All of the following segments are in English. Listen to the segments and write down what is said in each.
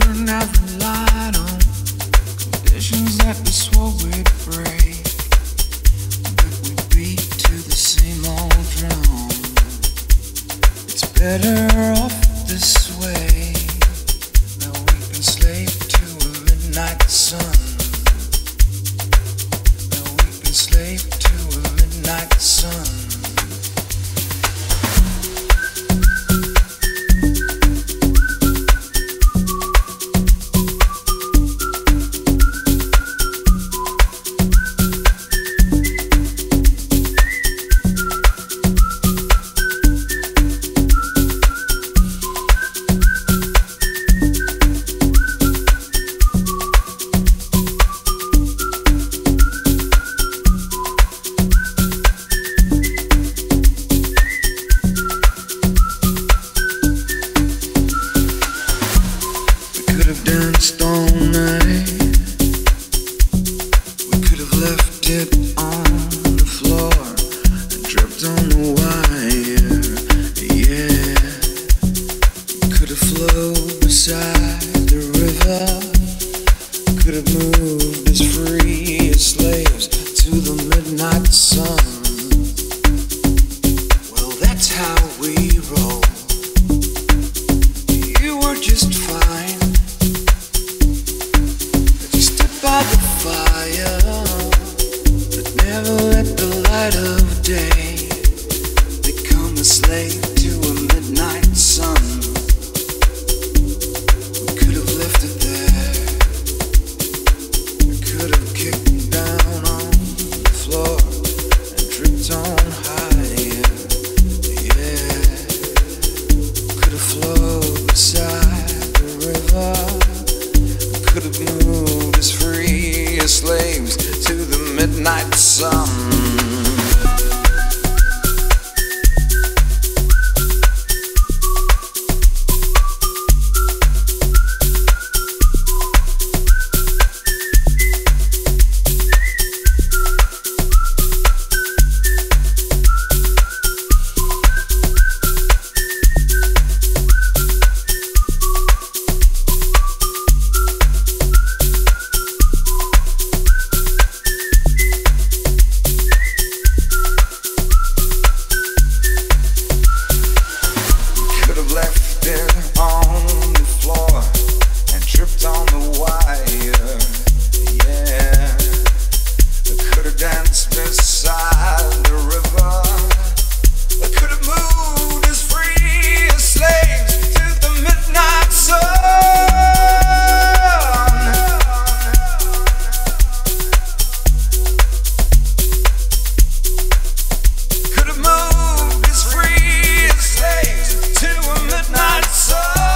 Couldn't have relied on conditions that we swore we'd break, but we beat to the same old drum. It's better off this way. Now we can slave to a midnight sun. Now we can slave to a midnight sun. Danced all night. We could have left it on the floor and dripped on the wire. Yeah, we could have flowed beside the river. Could have moved as free as slaves to the midnight sun. Well, that's how we roll. You were just fine by the fire, but never let the light of day become a slave to a midnight sun. We could have left it there. We could have kicked down on the floor and dripped on higher. Yeah, could have flowed beside the river. Could have moved as free as slaves to the midnight sun. Beside the river, I could have moved as free as slaves to the midnight sun. Could have moved as free as slaves to a midnight sun.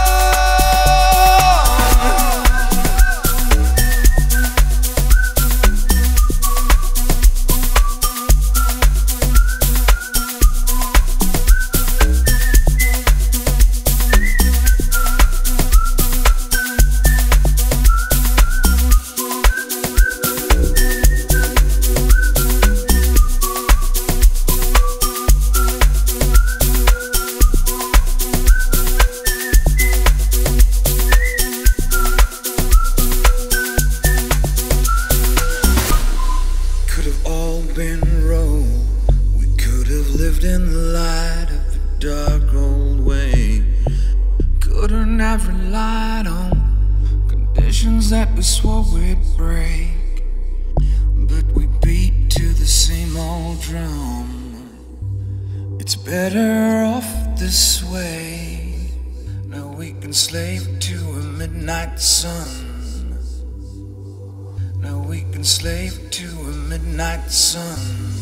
In the light of the dark old way, couldn't have relied on conditions that we swore we'd break, but we beat to the same old drum. It's better off this way. Now we can slave to a midnight sun. Now we can slave to a midnight sun.